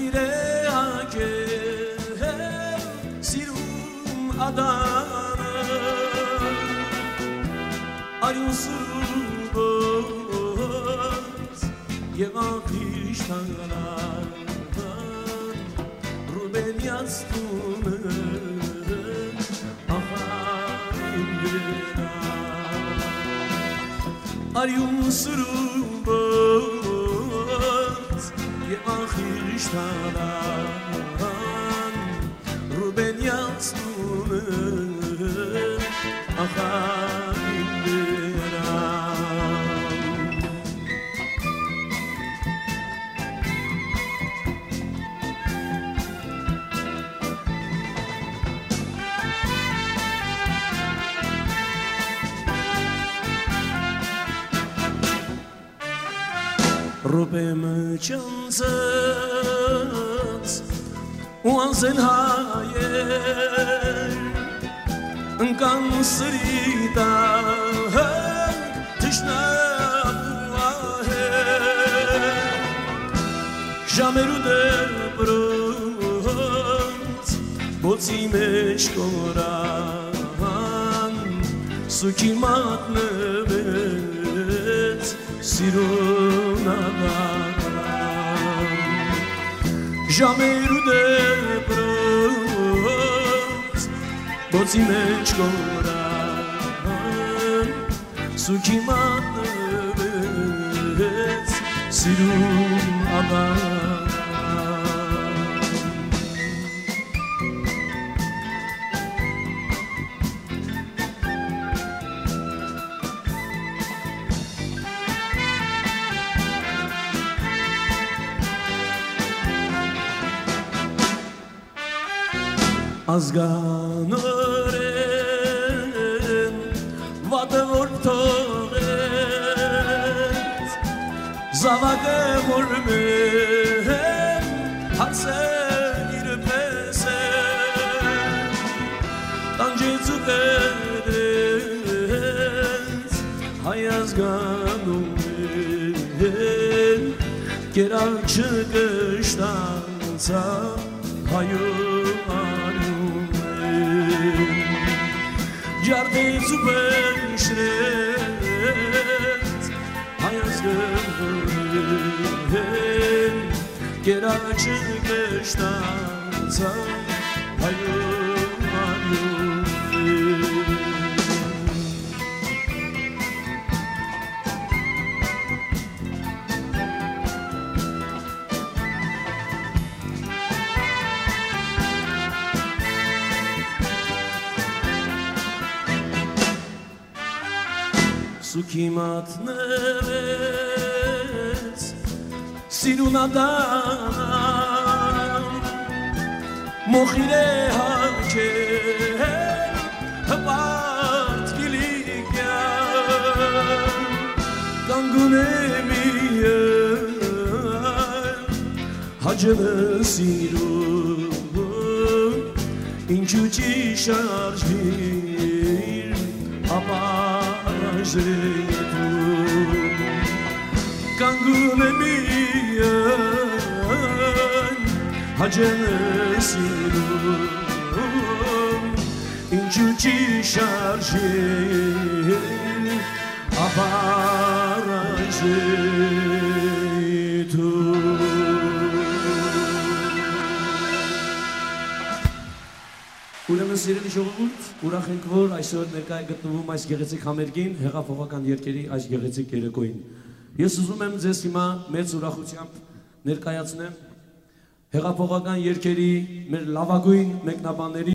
Mohirea che sirum adana Ayun surubaz Yevakishtanan Ruben yastunun Afarim bina Ayun surubaz Yevakishtanan Ruben yastunun Afarim bina Rupem çanzat Uanzen hayer Încan sărita Tishna buaher Jameru de bront Bozi meşkoran Sukimat nevet Sirunadan Jameru de bront Bozi meşkoran Sukimat nevet Sirunadan Azganören Vade vortoret Zavage vormen Hatse irpesen Tanje zugedet Hayazganören Geral çıkıştansa Hayır Jarde zubeşret Hayazgın Geracı geçtansa Hayır Sukimat nevet Sirunadan Mohirea ke Hapart giligyan Kangunemiyen Hacını sirun İnçuci şarjir Apajetum Kangunemiyen Hacını sirun İnçuci şarjir Apajetum Ուրեմն սիրելի ժողովուրդ, ուրախ ենք, որ այսօր ներկայ գտնվում այս գեղեցիկ համերգին, հեղափոխական երգերի այս գեղեցիկ երեկոյին։ Ես ուզում եմ ձեզ հիմա մեծ ուրախությամբ ներկայացնեմ հեղափոխական երգերի մեր լավագույն մեկնաբանների